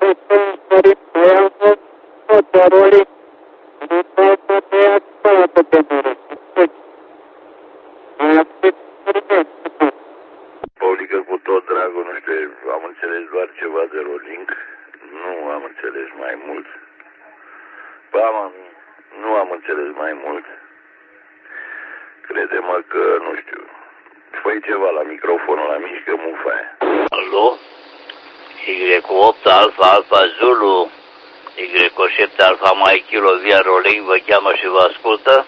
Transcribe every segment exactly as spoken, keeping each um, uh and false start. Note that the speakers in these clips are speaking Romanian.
Paulică, cu tot dragul, nu știu, am înțeles doar ceva de rolling. Nu am înțeles mai mult. Ba, mă, nu am înțeles mai mult. Crede-mă că, nu știu, fă-i ceva la microfonul la mișcă mufa aia. Alo? Y opt Alfa Alfa Zulu, Y șapte Alfa Mai Kilo via Rolling vă cheamă și vă ascultă.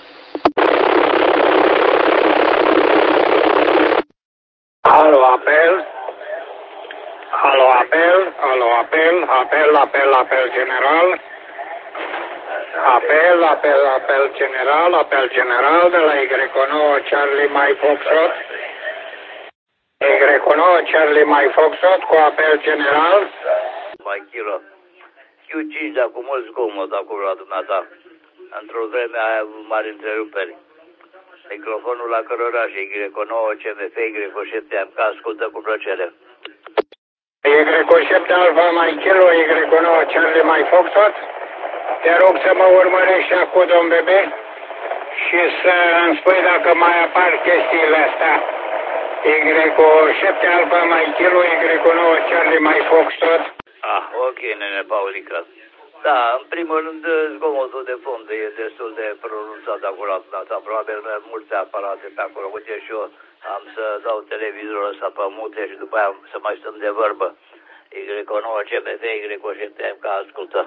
Alo, apel. Alo, apel. Alo, apel. Apel, apel, apel general. Apel, apel, apel general, apel general de la Y nouă Charlie Mai Foxtrot. Y nouă Charlie Mai Foxtrot cu apel general. Mai Kilo. Q cinci, dar cu mult zgomot acolo la dumneata. Într-o vreme aia mari întreruperi. Microfonul la căroraș, Y nouă C M F, Y șapte M K, ascultă cu plăcere. Y șapte Alfa Mai Kilo, Y nouă Charlie Mai Foxtrot. Te rog să mă urmărești acum, domn bebe, și să îmi spui dacă mai apar chestiile astea. Y șapte Alfa Mai Kilo, Y nouă Charlie Mai Foxtrot. Ah, ok, nene Paulică. Da, în primul rând, zgomotul de fond e destul de pronunțat acolo la dumneata. Probabil multe aparate pe acolo. Uite, și eu am să dau televizorul ăsta pe mute și după aia să mai stăm de vorbă. Y nouă C M F, Y șapte M K, ascultă.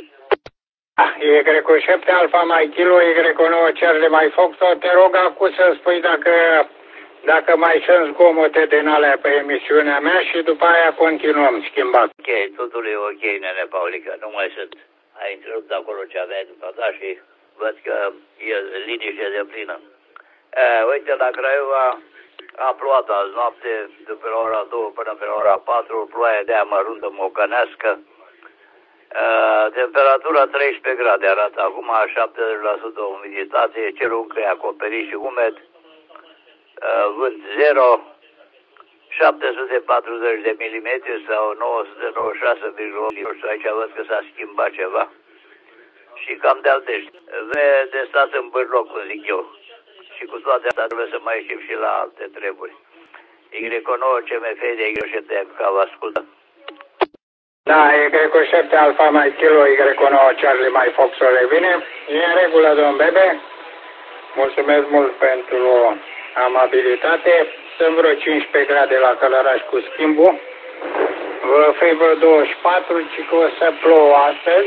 Y șapte Alfa Mai Kilo, Y nouă Charlie Mai Foxtrot. Te rog acum să spui dacă, dacă mai sunt zgomote din alea pe emisiunea mea și după aia continuăm schimbat. Ok, totul e ok, nene Paulică, nu mai sunt. Ai întrerupt acolo ce aveai după ta și văd că e liniște de plină. E, uite, la Craiova a plouat azi noapte, de pe la ora două până pe la ora patru, ploaie de aia măruntă mocănească. Uh, temperatura treisprezece grade arată acum, șaptezeci la sută umiditate, cerul încă e acoperit și umed, uh, vânt zero, șapte sute patruzeci de milimetri sau nouă sute nouăzeci și șase virgulă opt. Aici văd că s-a schimbat ceva și cam de alte vreme de stat în bârloc, cum zic eu. Și cu toate astea trebuie să mai ieșim și la alte treburi. Y nouă C M F de Y șapte M K, vă ascultă. Da, Y șapte Alfa Mai Kilo, Y nouă Charlie Mai Foxtrot revine. E în regulă, domn bebe. Mulțumesc mult pentru amabilitate. Sunt vreo cincisprezece grade la Călăraș cu schimbul. Vă fi vreo douăzeci și patru, ci că o să plouă astăzi.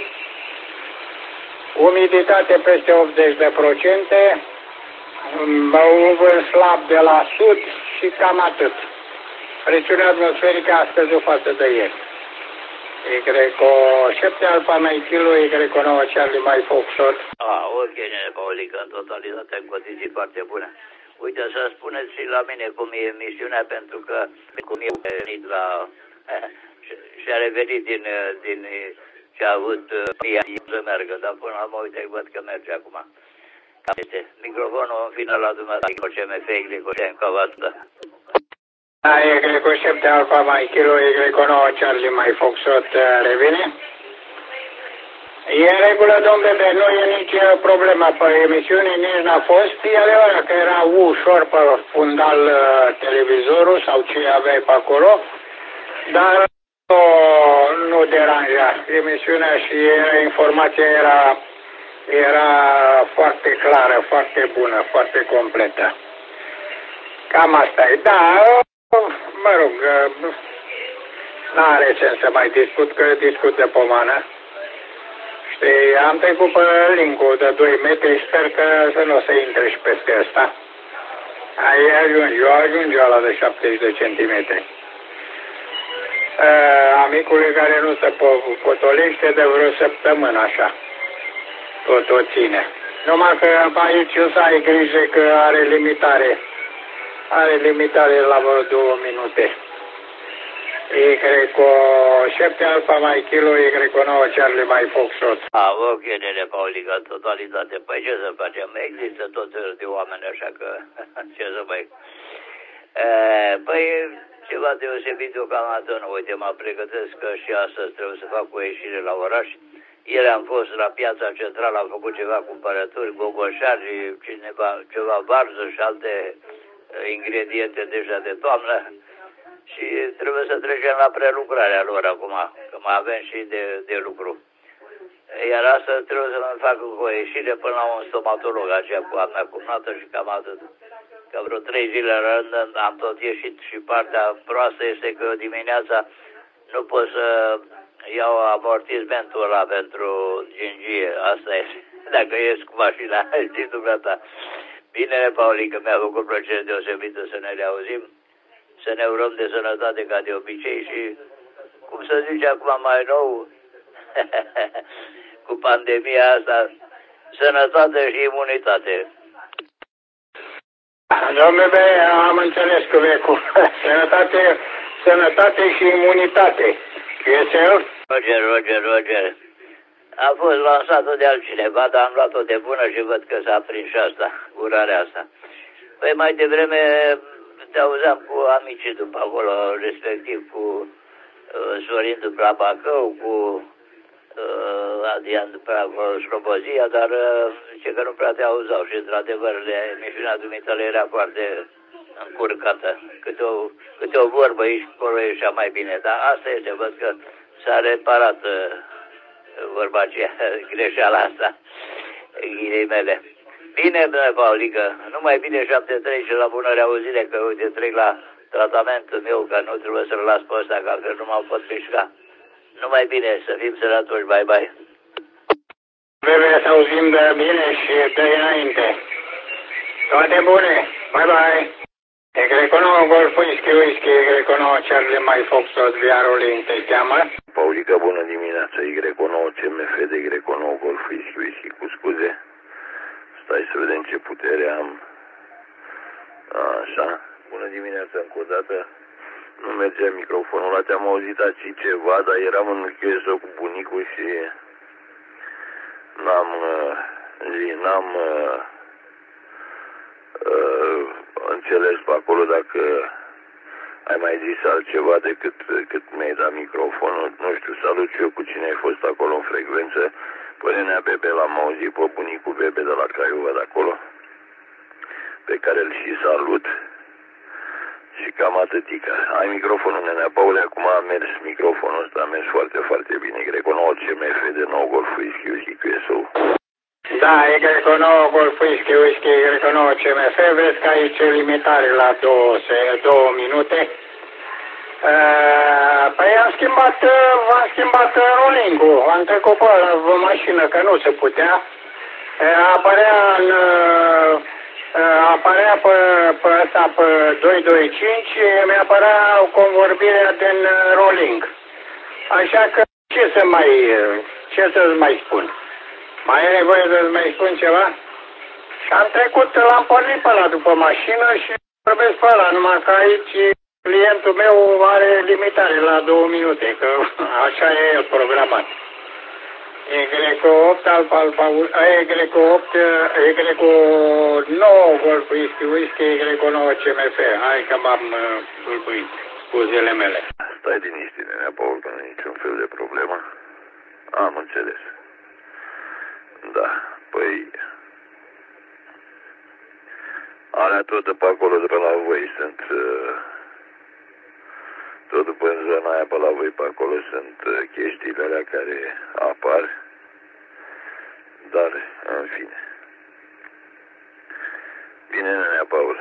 Umiditate peste optzeci de procente. Un vânt slab de la sud și cam atât. Presiunea atmosferică a scăzut față de ieri. Y șapte Alfa Mai Kilo, Y nouă Charlie Mai Foxtrot. Ah, ok, nene Paulică, în totalitate în condiții foarte bune. Uite, să spuneți și la mine cum e emisiunea, pentru că cum e venit la... și-a revenit din, din ce a avut să meargă, dar până la urmă, uite, văd că merge acum. Microfonul în final la dumneavoastră, C M F, Y șapte M K. Da, Y șapte Alfa Mai Kilo, Y nouă Charlie Mai Foxtrot revine. E în regulă, domn bebe, nu e nici problemă pe emisiune, nici n-a fost. E adevărat că era ușor pe fundal televizorul sau ce aveai pe acolo, dar nu, nu deranja emisiunea și informația era, era foarte clară, foarte bună, foarte completă. Cam asta e. Da, mă rog, n-are sens să mai discut, că discut de pomană. Știi, am trecut pe link-ul de doi metri, sper că să nu o să intre și peste ăsta. Ai ajunge, eu ajunge ăla de șaptezeci de centimetri. Amicului care nu se potolește de vreo săptămână așa. Tot o ține. Numai că aici o să ai grijă că are limitare. Are limitare la vreo două minute. Y șapte Alfa Mai Kilo, Y nouă Charlie Mai Foxtrot. Ah, ok, nene Paulică, în totalitate. Păi ce să facem? Există tot felul de oameni, așa că ce să mai... E, păi, ceva deosebit deocamdată nu. Uite, mă pregătesc că și astăzi trebuie să fac o ieșire la oraș. Ieri am fost la piața centrală, am făcut ceva cumpărături, gogoșari, cineva, ceva varză și alte ingrediente deja de toamnă. Și trebuie să trecem la prelucrarea lor acum, că mai avem și de, de lucru. Iar astăzi trebuie să mă fac o ieșire până la un stomatolog, aceea cu a mea cumnată și cam atât. Că vreo trei zile la rând am tot ieșit și partea proastă este că dimineața nu pot să iau amortismentul ăla pentru gingie. Asta e, dacă ies cu mașina, știi dumneata. Bine, Paulică, mi-a făcut plăcere deosebită să ne reauzim, să ne urăm de sănătate ca de obicei și, cum să zice acum mai nou, cu pandemia asta, sănătate și imunitate. Domnule, am înțeles că vei cu sănătate, sănătate și imunitate. Chiesel? Roger, Roger, Roger. A fost lansată de altcineva, dar am luat-o de bună și văd că s-a prins și asta, urarea asta. Păi mai devreme te auzeam cu amicii după acolo, respectiv cu uh, Sorin după Bacău, cu uh, Adrian după acolo, Slobozia, dar uh, zice că nu prea te auzau și într-adevăr emisiunea dumitale era foarte încurcată. Câte o, câte o vorbă aici acolo ieșea mai bine, dar asta este, văd că s-a reparat uh, vorba aceea, greșeala asta, ghilimele. Bine, domnule Paulică, numai bine șapte trei și la bună reauzire, că uite, trec la tratamentul meu, că nu trebuie să-l las pe ăsta, că altfel nu mă pot mișca. Numai bine, să fim sănătoși, bye bye. Trebuie să auzim de bine și de înainte. Toate bune, bye bye. E Greco nouă Golf Whisky Whisky, E Greco nouă Charlie Mai Foxtrot Viarul te cheamă. Paulica, bună dimineața, E Greco nouă C M F de Greco nouă Golf Whisky Whisky, cu scuze. Stai să vedem ce putere am. Așa, bună dimineața încă o dată. Nu mergea microfonul ăla, te-am auzit aici ceva, dar eram în Q S O cu bunicul și n-am, n-am uh, uh, înțeles pe acolo dacă ai mai zis altceva decât cât mi-ai dat microfonul. Nu știu, salut și eu cu cine ai fost acolo în frecvență. Până Nenea Bebe l-am auzit pe bunicul Bebe de la Craiova de acolo, pe care îl și salut. Și cam atâtica. Ai microfonul, Nenea Paule, acum a mers microfonul ăsta, a mers foarte, foarte bine. Greco nouă C M F de nou Golf Whisky Whisky Q S O. Da, E Greco nouă Golf Whisky Whisky, E Greco nouă C M F, vezi că aici e limitare la două, două minute. Uh, păi am schimbat, v-am schimbat rolling-ul, am trecut pe la mașină, că nu se putea. Uh, apărea în... Uh, apărea pe, pe ăsta, pe doi doi cinci, mi-apărea convorbirea din rolling. Așa că ce să mai, ce să-ți mai spun? Mai e nevoie să-ți mai spun ceva? Și am trecut, l-am pornit pe ăla după mașină și vorbesc pe ăla, numai că aici clientul meu are limitare la două minute, că așa e el programat. E Greco opt, Alfa Alfa, E Greco opt, E Greco nouă Golf Whisky Whisky, E Greco nouă C M F. Hai că m-am pâlpâit, scuzele mele. Stai liniștit, Nenea Paul, că nu e niciun fel de problemă. Am înțeles. Da, păi... Alea tot de pe acolo, de pe la voi, sunt... Tot după în zona aia pe la voi, pe acolo, sunt chestiile alea care apar. Dar, în fine. Bine, Nenea Paul.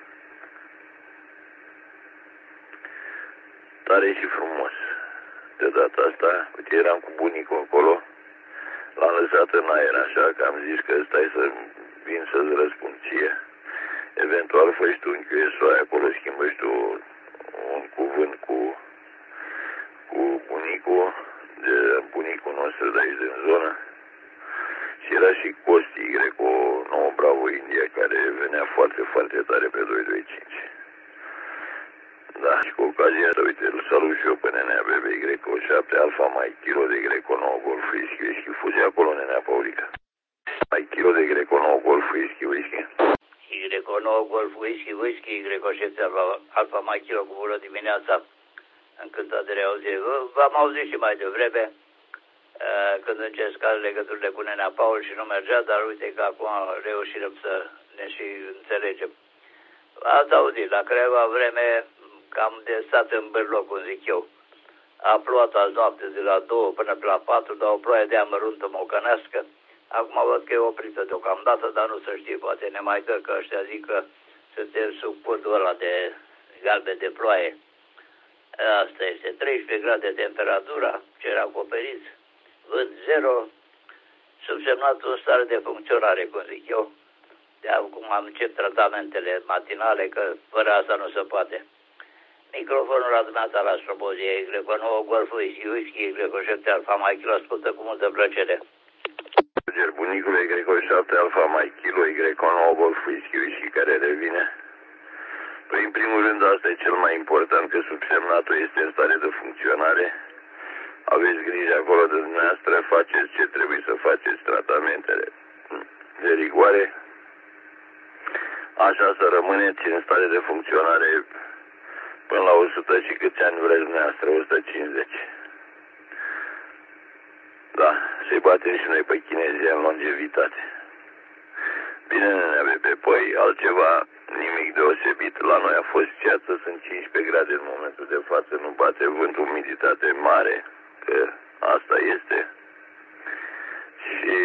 Tare și frumos. De data asta, uite, eram cu bunicul acolo. L-am lăsat în aer, așa că am zis că stai să vin să-ți răspund ție. Eventual faci tu un Q S O acolo, schimbă și tu un cuvânt cu, cu bunicul, de bunicul nostru de aici din zonă. Și era și Costi, Greco nouă Bravo India, care venea foarte, foarte tare pe doi doi cinci. Da, și cu ocazia asta, uite, îl salut și eu pe Nenea Bebe, Greco șapte Alfa, mai kilo de Greco nouă Golf Whisky Whisky. Fuzi acolo, Nenea Paulica. Mai kilo de Greco nouă Golf Whisky Whisky. Greco nouă Golf Whisky, Whisky, Greco șapte Alfa, Alfa Mike Kilo cu bună dimineața, încântat de auzire. V-am auzit și mai devreme, când încercam legăturile cu nenea Paul și nu mergea, dar uite că acum reușirăm să ne și înțelegem. Ați auzit, la câteva vreme cam de stat în bărloc, cum zic eu. A plouat azi noapte de la două până pe la patru, dar o ploaie de amăruntă mocănească. Acum văd că e oprită deocamdată, dar nu se știe, poate ne mai dă, că ăștia zic că suntem sub podul ăla de galben de ploaie. Asta este, treisprezece grade temperatura, cer acoperit, vânt zero, subsemnatul în stare de funcționare, cum zic eu. De acum am încep tratamentele matinale, că fără asta nu se poate. Microfonul la dumneata la Strobozie, Greco nouă Golf Whisky, Whisky, Greco șapte Alfa Mike Kilo, ascultă cu multă plăcere. Bunicule, Greco șapte Alfa Mike Kilo, Greco nouă Golf Whisky, Whisky care revine. Păi, în primul rând, asta e cel mai important, că subsemnatul este în stare de funcționare. Aveți grijă acolo de dumneavoastră, faceți ce trebuie să faceți, tratamentele de rigoare. Așa să rămâneți în stare de funcționare până la o sută și câți ani vreți dumneavoastră, o sută cincizeci. Da, să-i batem și noi pe chinezii în longevitate. Bine, nene bebe, păi altceva, nimic deosebit. La noi a fost ceață, sunt cincisprezece grade în momentul de față, nu bate vânt, umiditate mare, că asta este. Și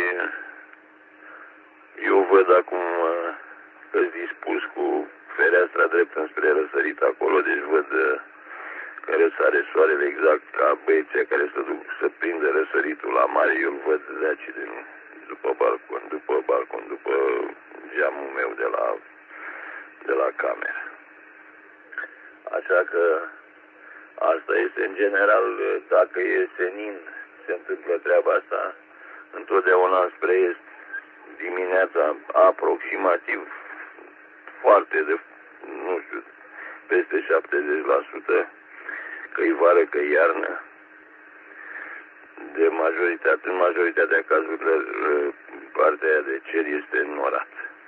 eu văd acum că-s dispus cu fereastra drept înspre răsărit acolo, deci văd că răsare soarele exact ca băieții care se duc să prindă răsăritul la mare. Eu îl văd de aici, de, după balcon, după balcon, după geamul meu de la, de la cameră. Așa că asta este în general, dacă e senin, se întâmplă treaba asta, întotdeauna spre est, dimineața aproximativ foarte de, nu știu, peste șaptezeci la sută, că-i vară, că-i iarnă. De majoritate, în majoritatea cazurilor, partea aia de cer este înnorat.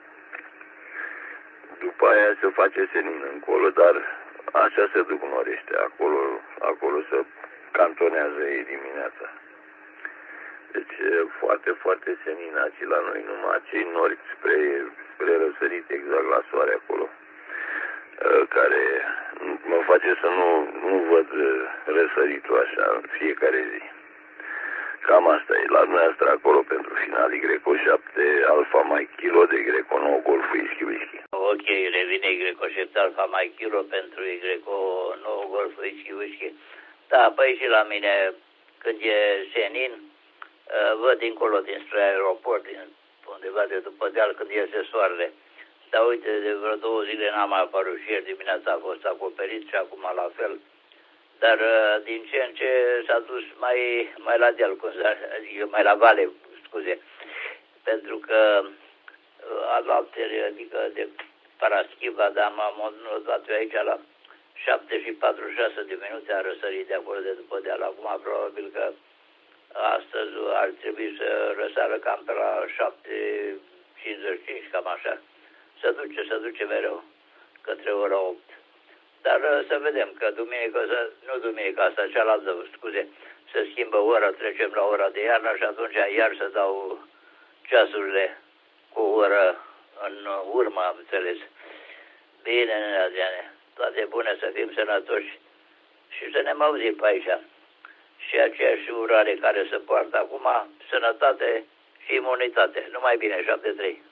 După aia se face senin încolo, dar așa se duc norește, acolo, acolo se cantonează ei dimineața. Deci foarte, foarte senin aici la noi, numai cei nori spre, spre răsărit, exact la soare acolo, care mă face să nu, nu văd răsăritul așa în fiecare zi. Cam asta e. La dumneavoastră acolo pentru final, Greco șapte Alfa Mike Kilo de Greco nouă Golf Whisky Whisky. Ok, revine Greco șapte Alfa Mike Kilo pentru Greco nouă Golf Whisky Whisky. Da, păi și la mine, când e senin, văd dincolo dinspre aeroport, din undeva de după deal, când iese soarele. Dar uite, de vreo două zile n-am mai apărut și ieri dimineața a fost acoperit și acum la fel. Dar din ce în ce s-a dus mai, mai la deal, cum să zic, mai la vale, scuze. Pentru că a noapte, adică de Paraschiva, dar m-am notat eu aici la șapte și patruzeci și șase de minute a răsărit de acolo de după deal. Acum probabil că astăzi ar trebui să răsară cam pe la șapte cincizeci și cinci, cam așa. Se duce, se duce mereu către ora opt. Dar să vedem că duminică, nu duminică asta, cealaltă, scuze, se schimbă ora, trecem la ora de iarnă și atunci iar să dau ceasurile cu o oră în urmă, am înțeles. Bine, nene Adriane, toate bune, să fim sănătoși și să ne auzim pe aici. Și aceeași urare care se poartă acum, sănătate și imunitate. Numai bine, șapte trei.